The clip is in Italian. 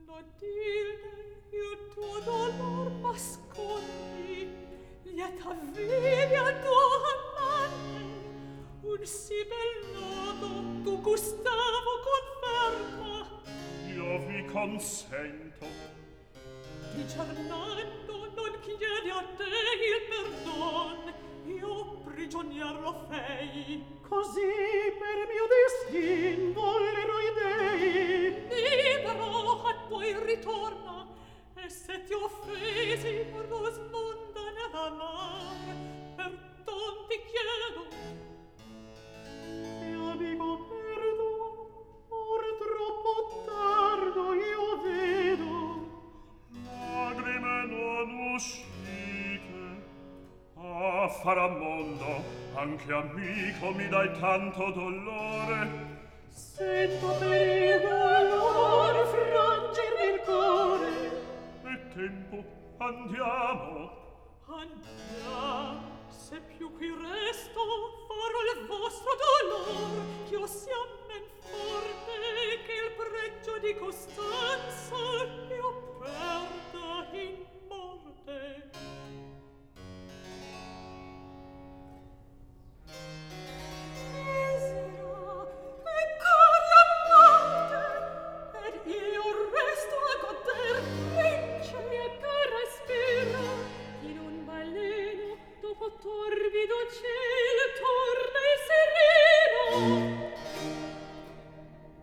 Matilde, il tuo dolor m'ascolti, lieta vivi al tuo amante, un sì bel nodo tu Gustavo conferma. Io vi consento. Di Cernando non chiedi a te il perdon, io prigionier lo fei. Così per mio destin vollero i dei. Libero a poi ritorna, e se ti offesi Rosmonda nell'amare, perdon ti chiedo. Io dico perdo, or troppo tardo io vedo. Lagrime non uscite. Ah, Faramondo, anche amico mi dai tanto dolore. Sento per il dolore frangermi il cuore. È tempo, andiamo. Andiamo, se più qui resto farò il vostro dolore.